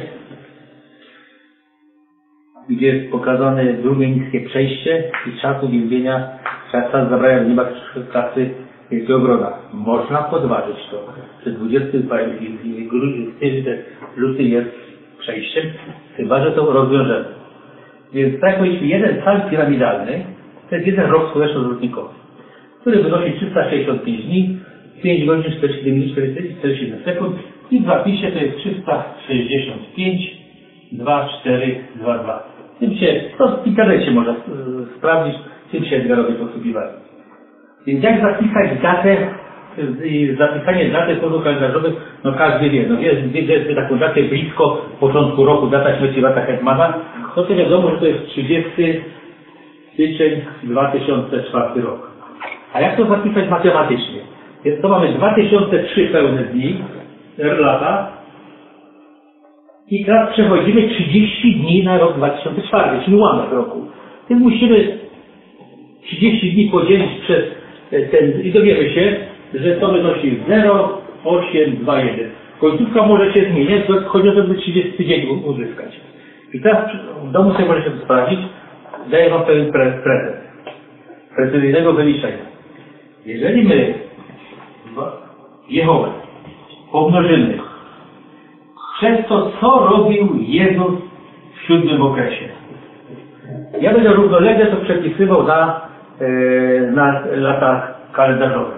gdzie jest pokazane drugie niskie przejście i czas uwięzienia, czas zabrania w niebach klasy Wielkiego Groda. Można podważyć to, że dwudziesty luty jest przejściem, chyba że to rozwiążemy. Więc tak powiedzieliśmy, jeden cal piramidalny to jest jeden rok słoneczno-zwrotnikowy, który wynosi trzysta sześćdziesiąt pięć dni, pięć godzin, czterdzieści siedem minut, czterdzieści siedem sekund i w zapisie to jest trzysta sześćdziesiąt pięć, dwa, cztery, dwa, dwa. Tym się, to w internecie można y, sprawdzić, tym się Edgarowie posługiwali. Więc jak zapisać datę, y, zapisanie daty kodów kalendarzowych, no każdy wie, no wie, wie, że taką datę blisko początku roku, data śmierci Wacka Hetmana, no to wiadomo, że to jest trzydziesty styczeń dwa tysiące czwarty rok. A jak to zapisać matematycznie? Więc to mamy dwa tysiące trzy pełne dni, lata, i teraz przechodzimy trzydzieści dni na rok dwa tysiące czwarty, czyli ułamek roku. Więc musimy trzydzieści dni podzielić przez ten i dowiemy się, że to wynosi zero, osiem, dwa, jeden. Końcówka może się zmieniać, chodzi o to, żeby trzydziesty dzień uzyskać. I teraz w domu sobie możecie to sprawdzić. Daję wam pewien pre prezent. Precyzyjnego wyliczenia. Jeżeli my Jehowę pomnożymy przez to, co robił Jezus w siódmym okresie. Ja będę równolegle to przepisywał na, yy, na lata kalendarzowe.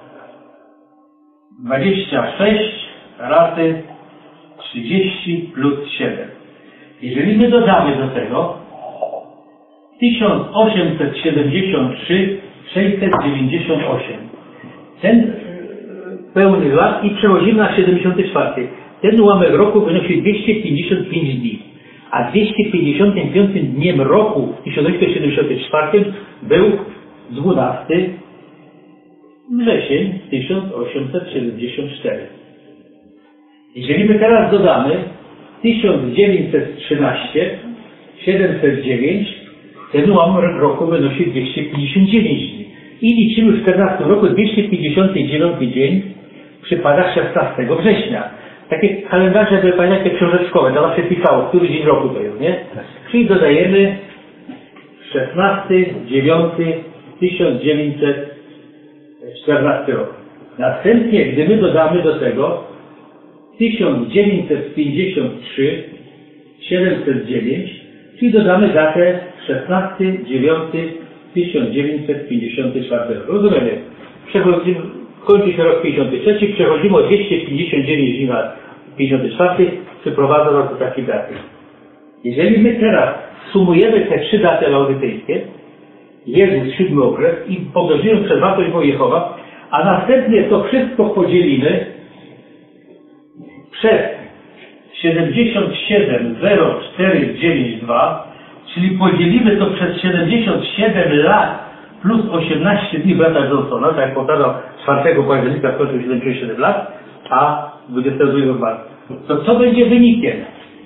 dwadzieścia sześć razy trzydzieści plus siedem. Jeżeli my dodamy do tego tysiąc osiemset siedemdziesiąt trzy sześćset dziewięćdziesiąt osiem, ten yy, pełny lat i przechodzimy na siedemdziesiąty czwarty. Ten ułamek roku wynosi dwieście pięćdziesiąt pięć dni, a dwieście pięćdziesiątym piątym dniem roku tysiąc osiemset siedemdziesiątym czwartym był dwunasty wrzesień tysiąc osiemset siedemdziesiąt cztery. Jeżeli my teraz dodamy tysiąc dziewięćset trzynaście siedemset dziewięć, ten ułamek roku wynosi dwieście pięćdziesiąt dziewięć dni. I liczymy w czternastym roku dwieście pięćdziesiąty dziewiąty dzień przypada szesnastego września. Takie kalendarze, jakby pamiętacie, książeczkowe, to zawsze pisało, który dzień roku to jest, nie? Czyli dodajemy szesnasty dziewiąty tysiąc dziewięćset czternasty rok. Następnie, gdy my dodamy do tego tysiąc dziewięćset pięćdziesiąt trzy siedemset dziewięć, czyli dodamy datę szesnasty dziewiąty tysiąc dziewięćset pięćdziesiąty czwarty rok. Rozumiemy? Przechodzimy, kończy się rok pięćdziesiąty trzeci, przechodzimy o dwieście pięćdziesiąt dziewięć dni na pięćdziesiąty czwarty, przyprowadza nas do takiej daty. Jeżeli my teraz sumujemy te trzy daty laodycejskie, Jezus, siódmy okres, i pomnożymy przez wartość Jehowa, a następnie to wszystko podzielimy przez siedemdziesiąt siedem zero cztery dziewięć dwa, czyli podzielimy to przez siedemdziesiąt siedem lat plus osiemnaście dni brata Johnsona, tak jak powtarzał, czwartego października skończył siedemdziesiąt siedem lat, a dwudziestego drugiego marca. To co będzie wynikiem?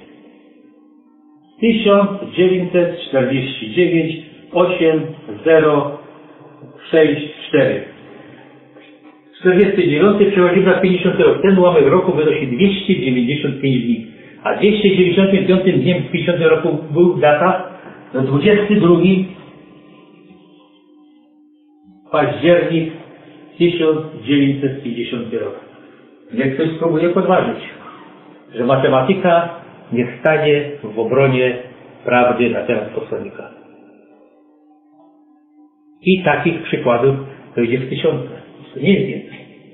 tysiąc dziewięćset czterdzieści dziewięć osiem zero sześć cztery. czterdziesty dziewiąty przechodzimy na pięćdziesiąty rok. Ten ułamek roku wynosi dwieście dziewięćdziesiąt pięć dni. A dwieście dziewięćdziesiątym piątym dniem w pięćdziesiątym roku był data no dwudziesty drugi październik tysiąc dziewięćset pięćdziesiąty rok. Niech ktoś spróbuje podważyć, że matematyka nie stanie w obronie prawdy na temat posłannika. I takich przykładów dojdzie w tysiące. To nie jest więcej.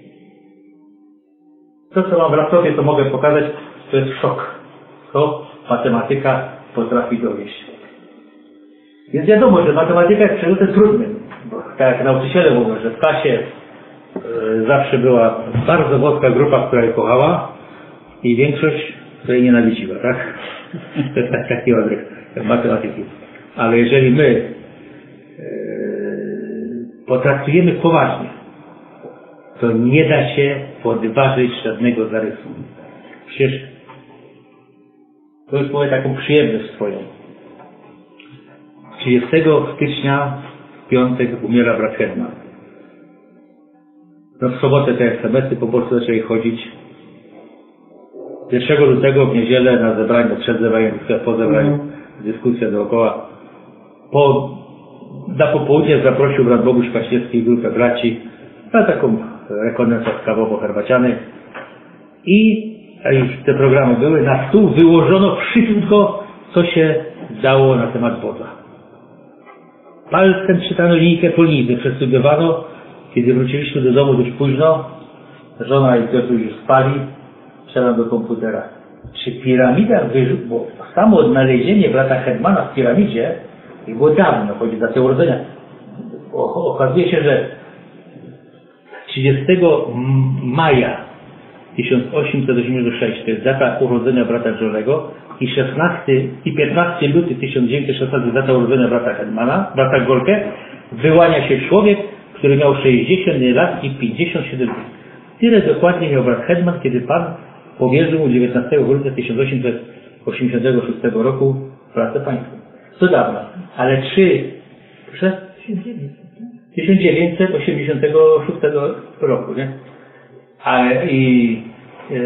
To, co mam w laptopie, to mogę pokazać, to jest szok. To matematyka potrafi dowieść. Więc wiadomo, że matematyka jest przedmiotem trudnym. Bo tak jak nauczyciele mówią, że w klasie y, zawsze była bardzo wąska grupa, która jej kochała i większość, której nienawidziła, tak? To jest tak, taki odryk matematyki. Ale jeżeli my y, potraktujemy poważnie, to nie da się podważyć żadnego zarysu. Przecież To już powiem taką przyjemność swoją. trzydziestego stycznia w piątek umiera brat Hetman. No w sobotę te es em esy po Polsce zaczęli chodzić. pierwszego lutego w niedzielę na zebraniu, przed zebraniem, po zebraniu, dyskusja dookoła. Po, na popołudnie zaprosił brat Boguś Kwaśniewski grupę braci na taką rekonesans kawowo-herbaciany. I a już te programy były, na stół wyłożono wszystko, co się dało na temat Boga. Palcem czytano linijkę poliny, przestudiowano. Kiedy wróciliśmy do domu dość późno, żona i Piotr już spali, wsiadam do komputera. Czy piramida wyrzuciła, bo samo odnalezienie brata Hetmana w piramidzie było dawno, chodzi za te urodzenia. O, okazuje się, że trzydziestego maja tysiąc osiemset osiemdziesiątego szóstego to jest data urodzenia brata Johnnego i szesnastego i piętnastego lutego tysiąc dziewięćset szesnastego data urodzenia brata Hetmana, brata Golke, wyłania się człowiek, który miał sześćdziesiąt lat i pięćdziesiąt siedem lat. Tyle dokładnie miał brat Hetman, kiedy Pan powierzył mu dziewiętnastego grudnia tysiąc osiemset osiemdziesiątego szóstego roku pracę pańską. To dawno. Ale czy przez tysiąc dziewięćset osiemdziesiątego szóstego roku, nie? A i e,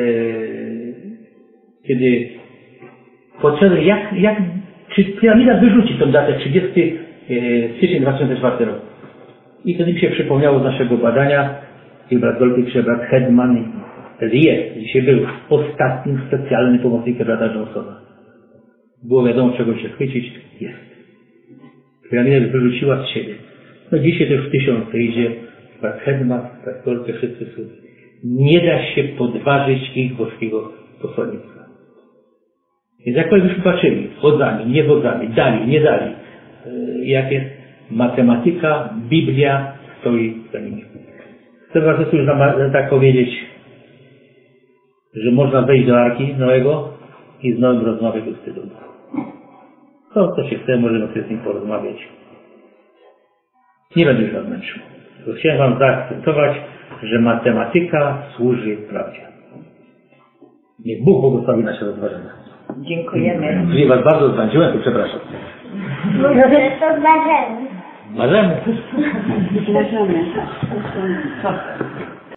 kiedy podszedłem, jak, jak, czy piramida wyrzuci tą datę trzydziestego stycznia dwa tysiące czwartego roku. I wtedy mi się przypomniało z naszego badania, i brat Golki pisze, brat Hetman wtedy jest, dzisiaj był ostatnim specjalnym pomocnikiem brata Johnsona. Było wiadomo, czego się chwycić, jest. Piramida wyrzuciła z siebie. No dzisiaj to już w tysiące idzie, brat Hetman, brat Golki, wszyscy są. Nie da się podważyć ich boskiego posłannictwa. Więc jakkolwiek patrzyli, wodzami, nie wodzami, dali, nie dali, jak jest matematyka, Biblia stoi za nimi. Chcę was już tak powiedzieć, że można wejść do Arki Noego i z Noem rozmawiać o wstydu. To, co się chce, możemy sobie z nim porozmawiać. Nie będę już was męczył. Chciałem wam zaakcentować, że matematyka służy prawdzie. Niech Bóg błogosławi nasze rozważenia. Dziękujemy. Jeżeli was bardzo zmęczyłem, to przepraszam. Może to zmarzymy. Możemy. Możemy.